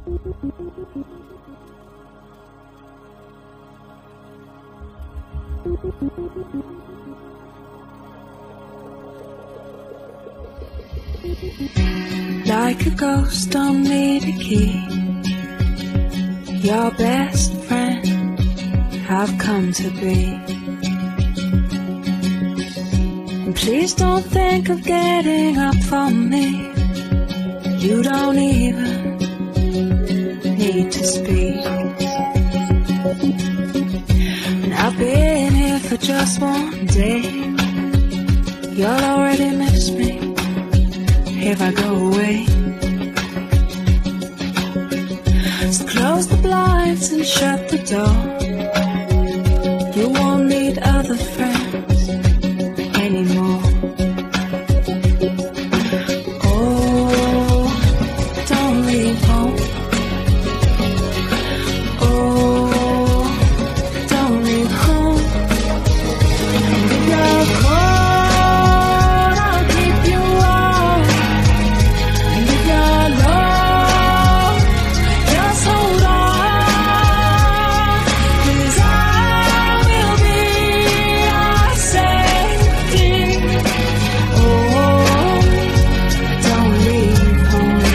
Like a ghost, don't need a key. Your best friend I've come to be. And please don't think of getting up for me. You don't even need to speak. And I've been here for just one day. You'll already miss me if I go away. So close the blinds and shut the door. You won't need other friends anymore. Oh, don't leave home. Oh, don't leave home. And if you're cold, I'll keep you warm. And if you're lost, just hold on. 'Cause I will be your safety. Oh, don't leave home.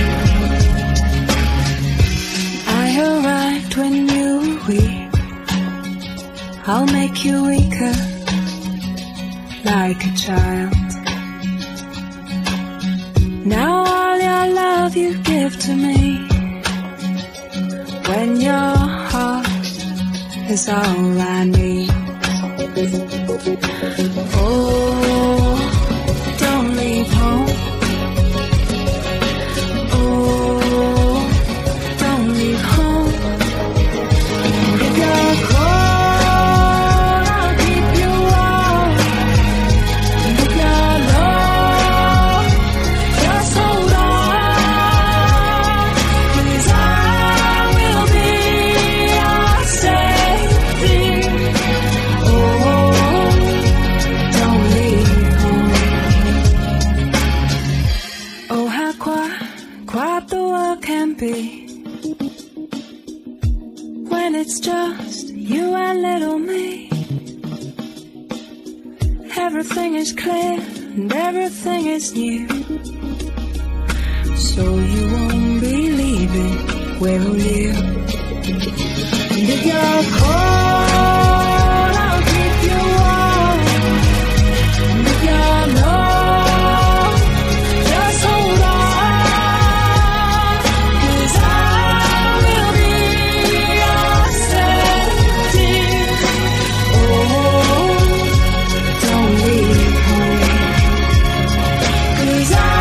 I arrived when you were weak. I'll make you weaker like a child. Now all your love you give to me, when your heart is all I need. Oh, don't leave home. Oh, don't leave home. And if you're cold, I'll keep you warm. And if you're lost, just hold on. 'Cause I will be your safety. Oh, don't leave home. Oh, how quiet the world can be when it's just you and little me. Everything is clear and everything is new. So you won't be leaving, will you? And if you're cold, I'll keep you warm. And if you're lost, just hold on. 'Cause I will be your safety. Oh, don't leave home. 'Cause I